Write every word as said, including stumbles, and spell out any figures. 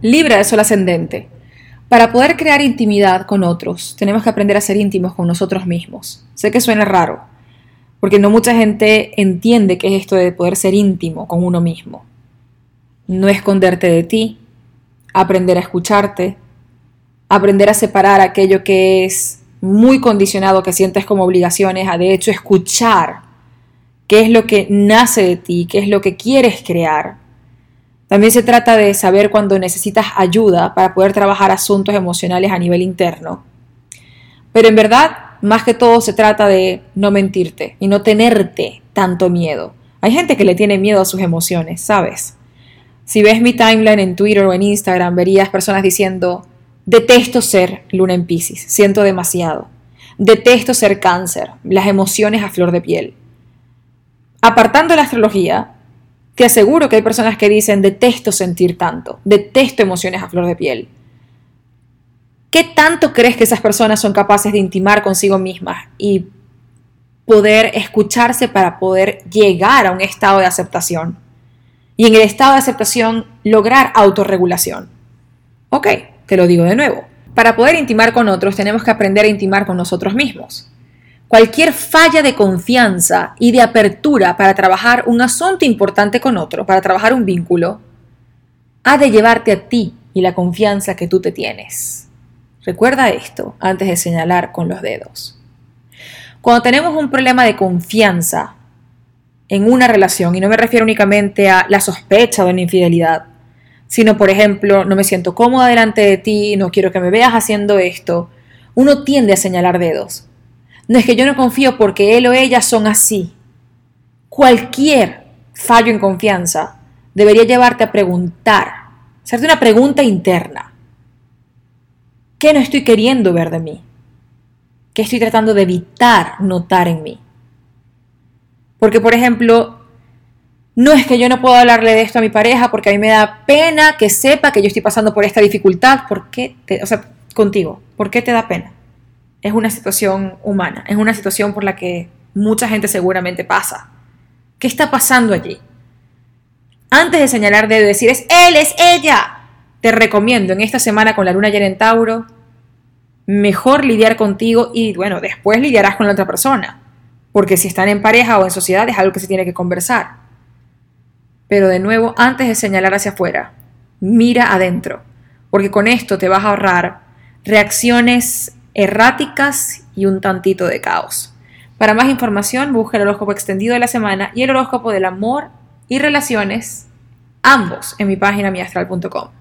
Libra de Sol ascendente. Para poder crear intimidad con otros, tenemos que aprender a ser íntimos con nosotros mismos. Sé que suena raro, porque no mucha gente entiende qué es esto de poder ser íntimo con uno mismo. No esconderte de ti, aprender a escucharte, aprender a separar aquello que es muy condicionado, que sientes como obligaciones, a de hecho escuchar qué es lo que nace de ti, qué es lo que quieres crear. También se trata de saber cuando necesitas ayuda para poder trabajar asuntos emocionales a nivel interno. Pero en verdad, más que todo se trata de no mentirte y no tenerte tanto miedo. Hay gente que le tiene miedo a sus emociones, ¿sabes? Si ves mi timeline en Twitter o en Instagram, verías personas diciendo: detesto ser Luna en Piscis, siento demasiado. Detesto ser Cáncer, las emociones a flor de piel. Apartando la astrología, te aseguro que hay personas que dicen: detesto sentir tanto, detesto emociones a flor de piel. ¿Qué tanto crees que esas personas son capaces de intimar consigo mismas y poder escucharse para poder llegar a un estado de aceptación? Y en el estado de aceptación lograr autorregulación. Ok, te lo digo de nuevo. Para poder intimar con otros tenemos que aprender a intimar con nosotros mismos. Cualquier falla de confianza y de apertura para trabajar un asunto importante con otro, para trabajar un vínculo, ha de llevarte a ti y la confianza que tú te tienes. Recuerda esto antes de señalar con los dedos. Cuando tenemos un problema de confianza en una relación, y no me refiero únicamente a la sospecha de una infidelidad, sino, por ejemplo, no me siento cómoda delante de ti, no quiero que me veas haciendo esto, uno tiende a señalar dedos. No es que yo no confío porque él o ella son así. Cualquier fallo en confianza debería llevarte a preguntar, hacerte una pregunta interna. ¿Qué no estoy queriendo ver de mí? ¿Qué estoy tratando de evitar notar en mí? Porque, por ejemplo, no es que yo no puedo hablarle de esto a mi pareja porque a mí me da pena que sepa que yo estoy pasando por esta dificultad. ¿Por qué? Te, o sea, contigo, ¿por qué te da pena? Es una situación humana, es una situación por la que mucha gente seguramente pasa. ¿Qué está pasando allí? Antes de señalar dedo y decir es él, es ella, te recomiendo en esta semana con la luna llena en Tauro, mejor lidiar contigo y bueno, después lidiarás con la otra persona. Porque si están en pareja o en sociedad es algo que se tiene que conversar. Pero de nuevo, antes de señalar hacia afuera, mira adentro. Porque con esto te vas a ahorrar reacciones erráticas y un tantito de caos. Para más información, busca el horóscopo extendido de la semana y el horóscopo del amor y relaciones, ambos en mi página mi astral punto com.